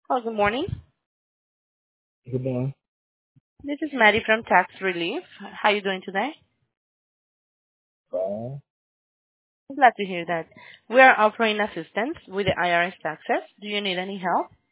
Oh, good morning. Good morning. This is Maddie from Tax Relief. How are you doing today? Fine. I'm glad to hear that. We are offering assistance with the IRS taxes. Do you need any help?